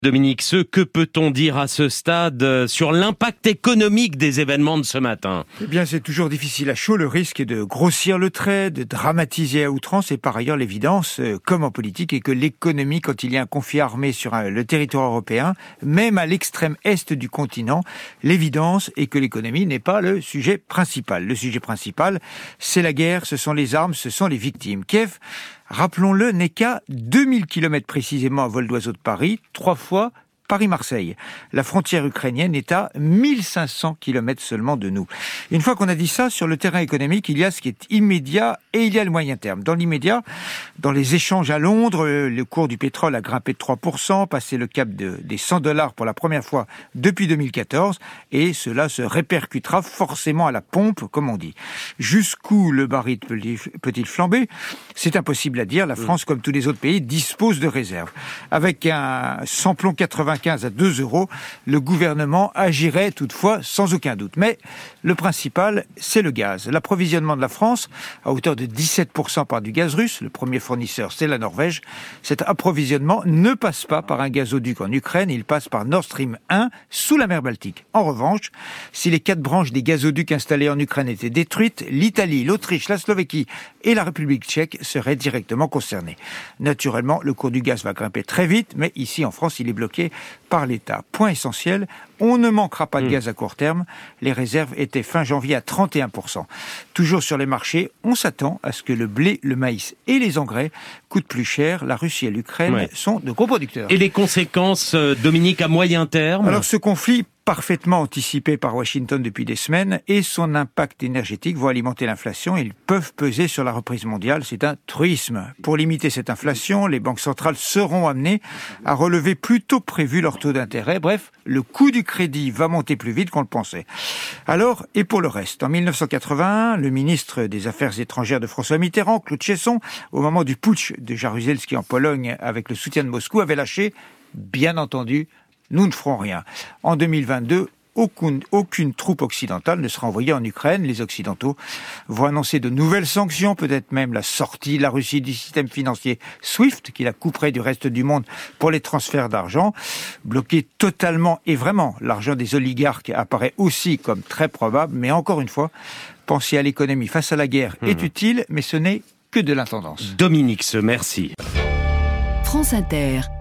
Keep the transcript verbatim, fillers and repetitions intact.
Dominique, ce que peut-on dire à ce stade sur l'impact économique des événements de ce matin ? Eh bien, c'est toujours difficile à chaud. Le risque est de grossir le trait, de dramatiser à outrance. Et par ailleurs, l'évidence, comme en politique, est que l'économie, quand il y a un conflit armé sur le territoire européen, même à l'extrême est du continent, l'évidence est que l'économie n'est pas le sujet principal. Le sujet principal, c'est la guerre, ce sont les armes, ce sont les victimes. Kiev, rappelons-le, n'est qu'à deux mille kilomètres précisément à vol d'oiseau de Paris, trois fois Paris-Marseille. La frontière ukrainienne est à mille cinq cents kilomètres seulement de nous. Une fois qu'on a dit ça, sur le terrain économique, il y a ce qui est immédiat et il y a le moyen terme. Dans l'immédiat, dans les échanges à Londres, le cours du pétrole a grimpé de trois pour cent, passé le cap de, des cent dollars pour la première fois depuis deux mille quatorze, et cela se répercutera forcément à la pompe, comme on dit. Jusqu'où le baril peut-il flamber ? C'est impossible à dire. La France, comme tous les autres pays, dispose de réserves. Avec un samplon quatre-vingt-quinze à deux euros, le gouvernement agirait toutefois sans aucun doute. Mais le principal, c'est le gaz. L'approvisionnement de la France, à hauteur de dix-sept pour cent par du gaz russe, le premier fournisseur, c'est la Norvège. Cet approvisionnement ne passe pas par un gazoduc en Ukraine, il passe par Nord Stream un, sous la mer Baltique. En revanche, si les quatre branches des gazoducs installés en Ukraine étaient détruites, l'Italie, l'Autriche, la Slovaquie et la République tchèque seraient directement concernées. Naturellement, le cours du gaz va grimper très vite, mais ici en France, il est bloqué par l'État. Point essentiel, on ne manquera pas de gaz à court terme. Les réserves étaient fin janvier à trente et un pour cent. Toujours sur les marchés, on s'attend à ce que le blé, le maïs et les engrais coûtent plus cher. La Russie et l'Ukraine ouais. sont de gros producteurs. Et les conséquences, Dominique, à moyen terme ? Alors ce conflit, parfaitement anticipé par Washington depuis des semaines, et son impact énergétique vont alimenter l'inflation. Ils peuvent peser sur la reprise mondiale. C'est un truisme. Pour limiter cette inflation, les banques centrales seront amenées à relever plus tôt que prévu leur taux d'intérêt. Bref, le coût du crédit va monter plus vite qu'on le pensait. Alors, et pour le reste, en dix-neuf cent quatre-vingt-un, le ministre des Affaires étrangères de François Mitterrand, Claude Cheysson, au moment du putsch de Jaruzelski en Pologne avec le soutien de Moscou, avait lâché, bien entendu, nous ne ferons rien. En deux mille vingt-deux, aucune, aucune troupe occidentale ne sera envoyée en Ukraine. Les Occidentaux vont annoncer de nouvelles sanctions, peut-être même la sortie de la Russie du système financier SWIFT, qui la couperait du reste du monde pour les transferts d'argent. Bloquer totalement et vraiment l'argent des oligarques apparaît aussi comme très probable, mais encore une fois, penser à l'économie face à la guerre mmh. est utile, mais ce n'est que de l'intendance. Dominique, merci. France Inter.